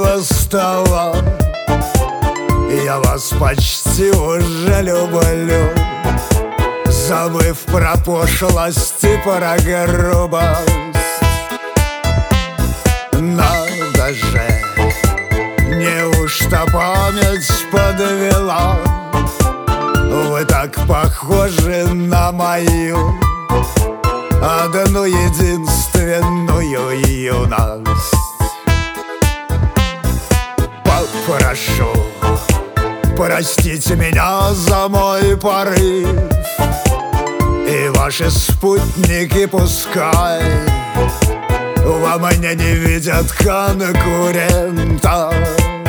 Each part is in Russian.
рабочего стола. Я вас почти уже люблю, забыв про пошлость и про грубость. Надо же, неужто память подвела? Вы так похожи на мою одну единственную юность. Попрошу, простите меня за мой порыв, и ваши спутники пускай во мне не видят конкурента.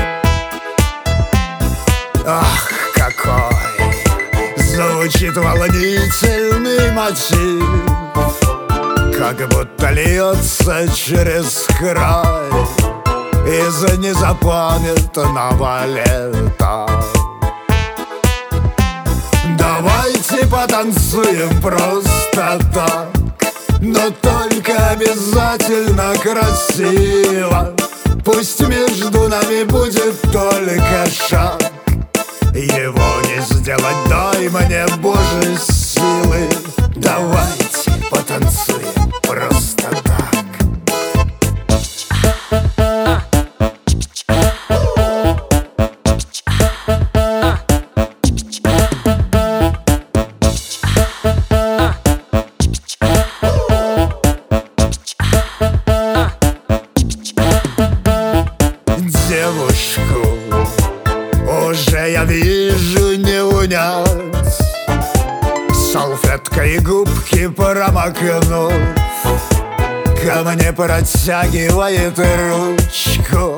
Ах, какой звучит волнительный мотив, как будто льется через край из незапамятного лета. Давайте потанцуем просто так, но только обязательно красиво. Пусть между нами будет только шаг, его не сделать, дай мне Божьей силы. Давайте потанцуем просто так. Девушку уже я вижу не унять, салфеткой губки промокнув, ко мне протягивает ручку.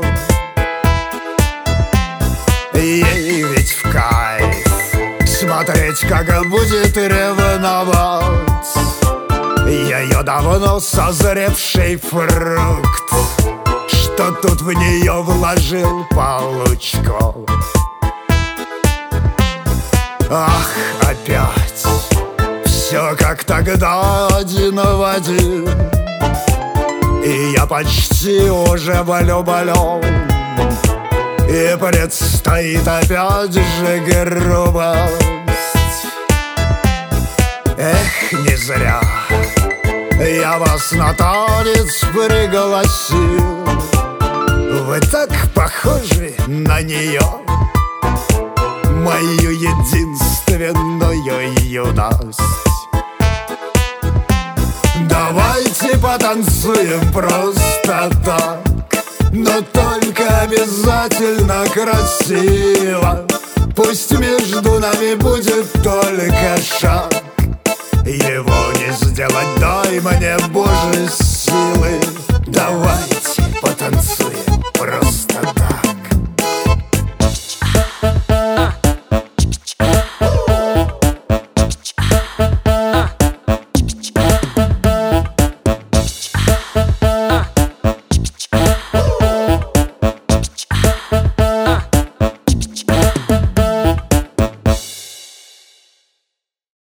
Ей ведь в кайф смотреть, как будет ревновать ее давно созревший фрукт, что тут в нее вложил получку. Ах, опять все как тогда, один в один, и я почти уже влюблен, и предстоит опять же грубость. Эх, не зря я вас на танец пригласил, вы так похожи на нее, мою единственную юность. Давайте потанцуем просто так, но только обязательно красиво. Пусть между нами будет только шаг, его не сделать, дай мне Божьей силы. Давайте потанцуем.